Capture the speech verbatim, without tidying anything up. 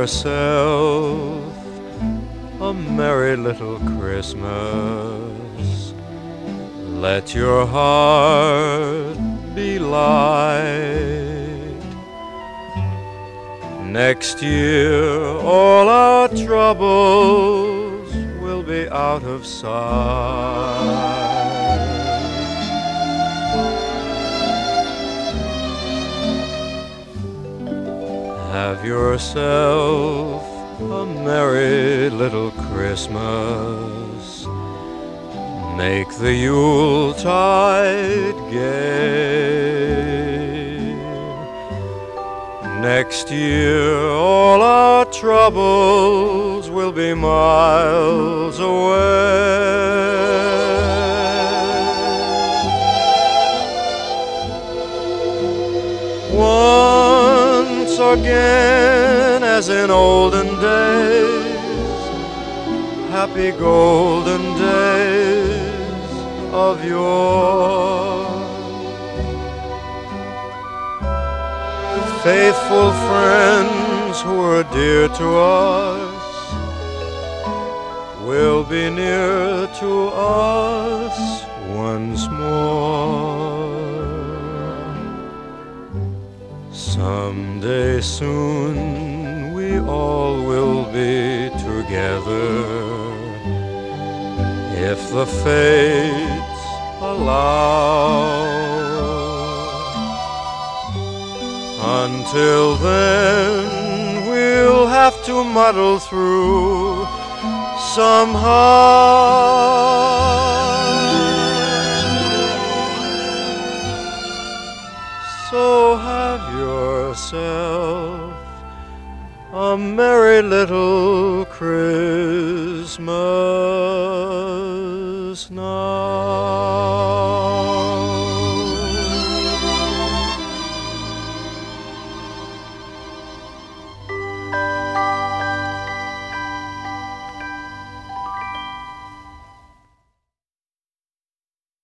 yourself a merry little Christmas. Let your heart be light. Next year all our troubles will be out of sight. Have yourself a merry little Christmas. Make the Yuletide gay. Next year all our troubles will be miles away. Once again, as in olden days, happy golden days of yore. Faithful friends who were dear to us will be near to us once more. Someday soon we all will be together, if the fates allow. Until then we'll have to muddle through somehow. So have yourself a merry little Christmas now.